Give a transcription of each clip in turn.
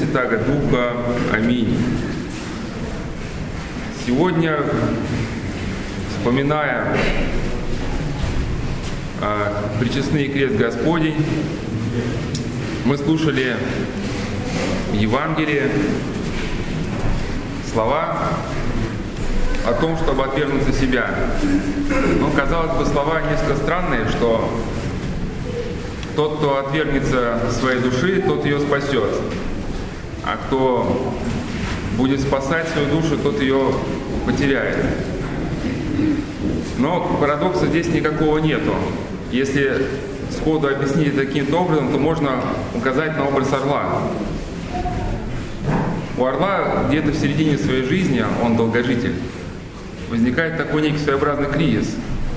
Святаго Духа. Аминь. Сегодня, вспоминая причестный крест Господень, мы слушали в Евангелии слова о том, чтобы отвергнуться себя. Но, казалось бы, слова несколько странные, что тот, кто отвергнется своей души, тот ее спасет. А кто будет спасать свою душу, тот ее потеряет. Но парадокса здесь никакого нету. Если сходу объяснить таким-то образом, то можно указать на образ орла. У орла где-то в середине своей жизни, он долгожитель, возникает такой некий своеобразный кризис.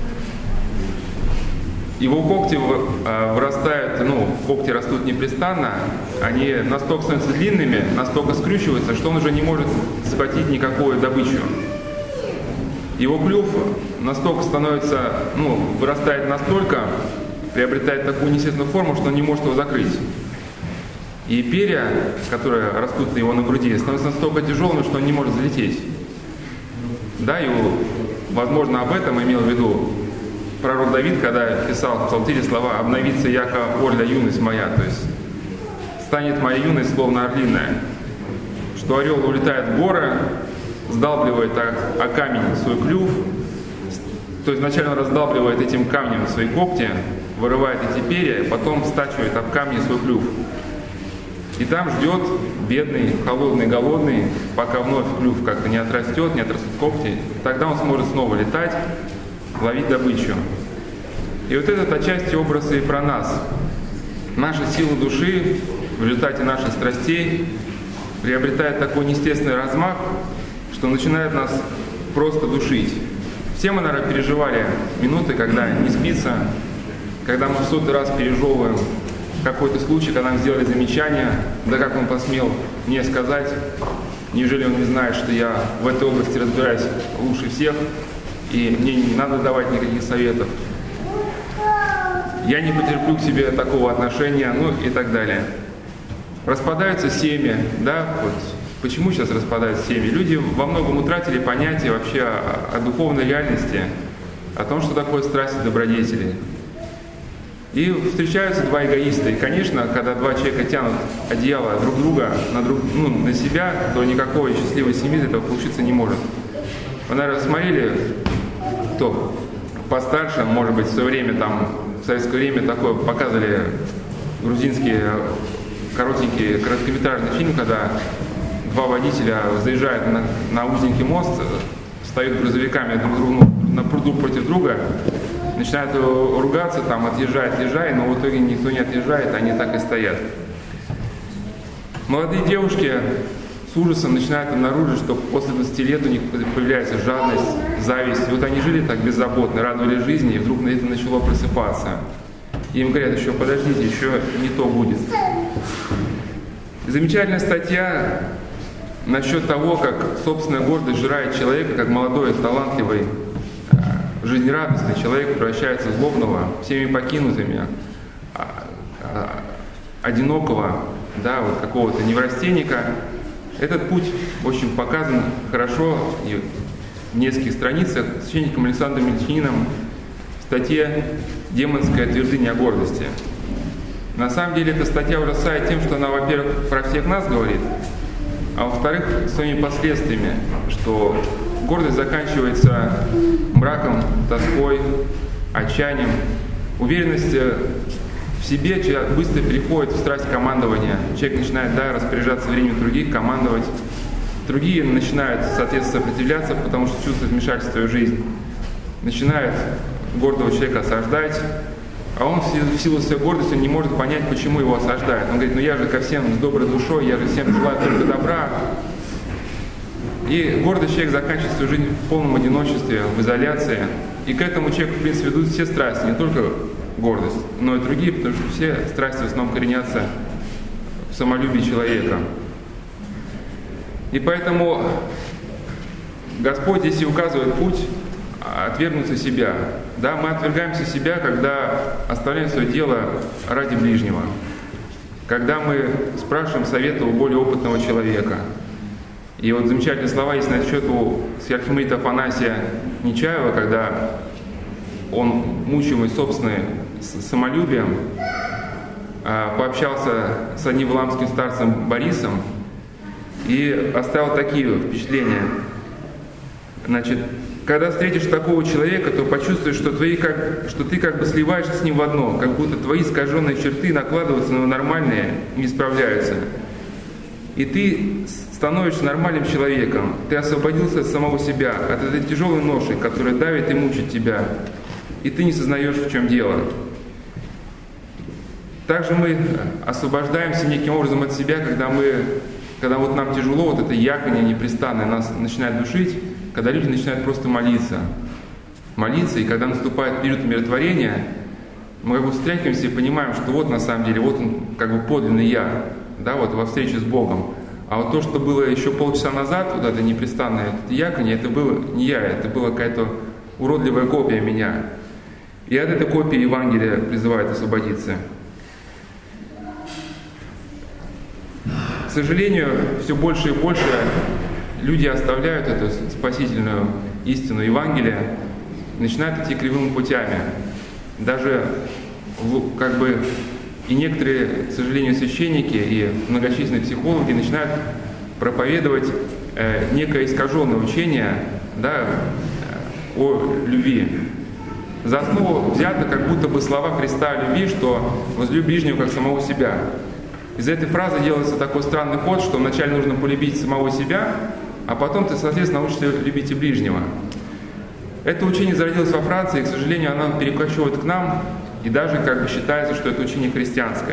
Его когти вырастают, когти растут непрестанно, они настолько становятся длинными, настолько скрючиваются, что он уже не может схватить никакую добычу. Его клюв настолько становится, вырастает настолько, приобретает такую неестественную форму, что он не может его закрыть. И перья, которые растут на его на груди, становятся настолько тяжелыми, что он не может взлететь. Да, и возможно об этом имел в виду пророк Давид, когда писал в Псалтире слова «обновится яко орля юность моя», то есть «станет моя юность словно орлиная», что орел улетает в горы, сдалбливает о камень свой клюв, то есть вначале он раздалбливает этим камнем свои когти, вырывает эти перья, потом стачивает об камни свой клюв. И там ждет бедный, холодный, голодный, пока вновь клюв как-то не отрастет, не отрастут когти, тогда он сможет снова летать, ловить добычу. И вот этот отчасти образ и про нас. Наша сила души в результате наших страстей приобретает такой неестественный размах, что начинает нас просто душить. Все мы, наверное, переживали минуты, когда не спится, когда мы в 100-й раз пережевываем какой-то случай, когда нам сделали замечание, да как он посмел мне сказать, неужели он не знает, что я в этой области разбираюсь лучше всех, и мне не надо давать никаких советов. Я не потерплю к себе такого отношения, и так далее. Распадаются семьи, да, вот почему сейчас распадаются семьи? Люди во многом утратили понятие вообще о духовной реальности, о том, что такое страсть и добродетели. И встречаются два эгоиста. И, конечно, когда два человека тянут одеяло друг друга на себя, то никакой счастливой семьи этого получиться не может. Вы, наверное, смотрели, кто постарше, может быть, в свое время, в советское время такое показывали грузинские коротенькие короткометражный фильм, когда два водителя заезжают на узенький мост, встают грузовиками друг против друга, начинают ругаться, отъезжай, но в итоге никто не отъезжает, они так и стоят. Молодые девушки с ужасом начинают обнаружить, что после 20 лет у них появляется жадность, зависть. И вот они жили так беззаботно, радовались жизни, и вдруг это начало просыпаться. И им говорят, еще подождите, еще не то будет. Замечательная статья насчет того, как собственная гордость сжирает человека, как молодой, талантливый, жизнерадостный человек превращается в злобного, всеми покинутыми, одинокого, какого-то неврастенника. Этот путь очень показан хорошо и в нескольких страницах священником Александром Мельчининым в статье «Демонская твердыня гордости». На самом деле эта статья ужасает тем, что она, во-первых, про всех нас говорит, а во-вторых, своими последствиями, что гордость заканчивается мраком, тоской, отчаянием. Уверенность в себе человек быстро переходит в страсть командования. Человек начинает распоряжаться временем других, командовать. Другие начинают, соответственно, сопротивляться, потому что чувствуют вмешательство в свою жизнь. Начинают гордого человека осаждать, а он в силу своей гордости не может понять, почему его осаждают. Он говорит, я же ко всем с доброй душой, я же всем желаю только добра. И гордый человек заканчивает свою жизнь в полном одиночестве, в изоляции. И к этому человеку, в принципе, ведут все страсти, не только гордость, но и другие, потому что все страсти в основном коренятся в самолюбии человека. И поэтому Господь здесь и указывает путь отвергнуться себя. Мы отвергаемся себя, когда оставляем свое дело ради ближнего. когда мы спрашиваем совета у более опытного человека. И вот замечательные слова есть насчет у сверхархимандрита Афанасия Нечаева, когда он, мучимый собственным самолюбием, пообщался с одним валаамским старцем Борисом и оставил такие впечатления. Значит, когда встретишь такого человека, то почувствуешь, что ты как бы сливаешься с ним в одно, как будто твои искаженные черты накладываются на нормальные, не справляются. И ты становишься нормальным человеком, ты освободился от самого себя, от этой тяжелой ноши, которая давит и мучит тебя, и ты не сознаешь, в чем дело. Также мы освобождаемся неким образом от себя, когда вот нам тяжело, вот это яконье непрестанное нас начинает душить, когда люди начинают просто молиться, и когда наступает период умиротворения, мы как бы встряхиваемся и понимаем, что вот на самом деле, вот он как бы подлинный я, да, вот во встрече с Богом. А вот то, что было еще полчаса назад, вот это непрестанное это яконье, это было не я, это была какая-то уродливая копия меня. И от этой копии Евангелия призывает освободиться. К сожалению, все больше и больше люди оставляют эту спасительную истину Евангелия, начинают идти кривыми путями. Даже как бы и некоторые, к сожалению, священники и многочисленные психологи начинают проповедовать некое искаженное учение, да, о любви. За основу взято как будто бы слова Христа о любви, что возлюби ближнего как самого себя. Из этой фразы делается такой странный ход, что вначале нужно полюбить самого себя, а потом ты, соответственно, научишься любить и ближнего. Это учение зародилось во Франции, и, к сожалению, оно перекочевывает к нам, и даже как бы считается, что это учение христианское.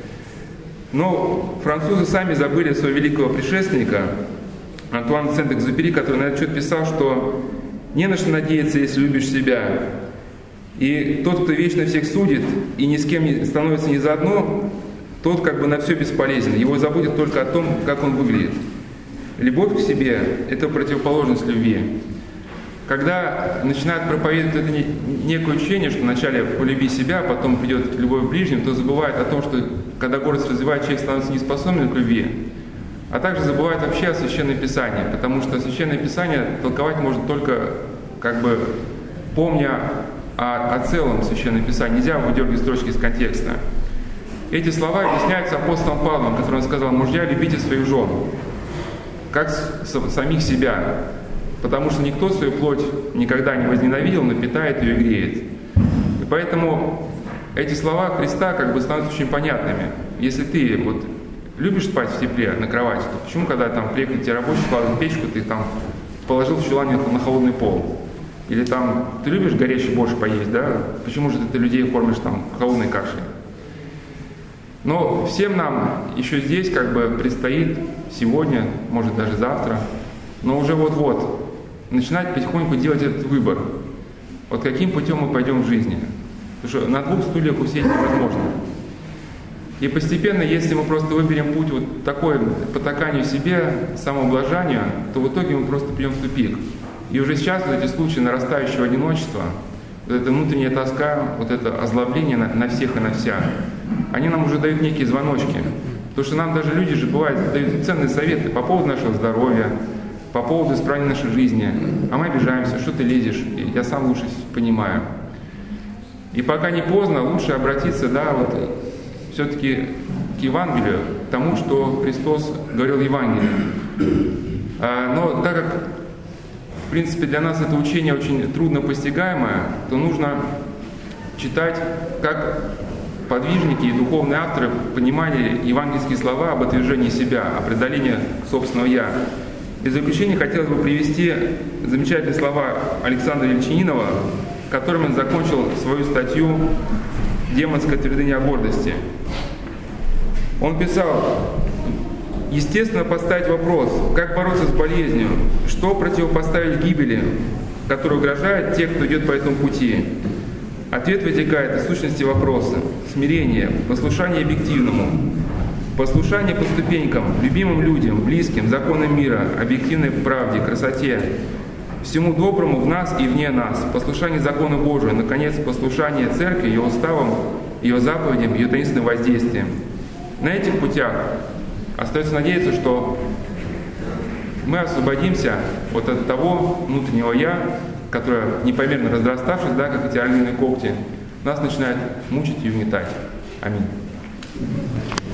Но французы сами забыли своего великого предшественника, Антуана де Сент-Экзюпери, который на этот счет писал, что не на что надеяться, если любишь себя. И тот, кто вечно всех судит и ни с кем не становится ни заодно, тот как бы на все бесполезен. Его заботит только о том, как он выглядит. Любовь к себе – это противоположность любви. Когда начинают проповедовать это некое учение, что вначале полюби себя, а потом придет любовь к ближним, то забывает о том, что когда гордость развивает, человек становится неспособен к любви, а также забывает вообще о Священном Писании, потому что Священное Писание толковать можно только как бы помня о целом Священном Писании. Нельзя выдергивать строчки из контекста. Эти слова объясняются апостолом Павлом, который он сказал: «Мужья, любите своих жен, как самих себя, потому что никто свою плоть никогда не возненавидел, но питает ее и греет». И поэтому эти слова Христа как бы становятся очень понятными. Если ты вот любишь спать в тепле на кровати, то почему, когда там приехали тебе рабочие, кладут печку, ты там положил в чулане на холодный пол? Или там ты любишь горячий борщ поесть, да? Почему же ты людей кормишь там холодной кашей? Но всем нам еще здесь как бы предстоит сегодня, может даже завтра, но уже вот-вот начинать потихоньку делать этот выбор. Вот каким путем мы пойдем в жизни. Потому что на двух стульях усидеть невозможно. И постепенно, если мы просто выберем путь вот такой потаканию себе, самоублажанию, то в итоге мы просто придем в тупик. И уже сейчас вот эти случаи нарастающего одиночества, вот эта внутренняя тоска, вот это озлобление на всех и на вся, они нам уже дают некие звоночки. Потому что нам даже люди же бывают дают ценные советы по поводу нашего здоровья, по поводу исправления нашей жизни. А мы обижаемся: что ты лезешь, я сам лучше понимаю. И пока не поздно, лучше обратиться, да, вот все-таки к Евангелию, к тому, что Христос говорил в Евангелии. Но так как, в принципе, для нас это учение очень трудно постигаемое, то нужно читать, как подвижники и духовные авторы понимали евангельские слова об отвержении себя, о преодолении собственного «я». И в заключение хотелось бы привести замечательные слова Александра Ельчининова, которым он закончил свою статью «Демонская твердыня о гордости». Он писал: «Естественно, поставить вопрос, как бороться с болезнью, что противопоставить гибели, которая угрожает тех, кто идет по этому пути. Ответ вытекает из сущности вопроса: смирение, послушание объективному, послушание по ступенькам, любимым людям, близким, законам мира, объективной правде, красоте, всему доброму в нас и вне нас, послушание закону Божию, наконец, послушание Церкви, ее уставам, ее заповедям, ее таинственным воздействием. На этих путях остается надеяться, что мы освободимся вот от того внутреннего «я», которое, непомерно разраставшись, да, как эти орлиные когти, нас начинает мучить и угнетать. Аминь.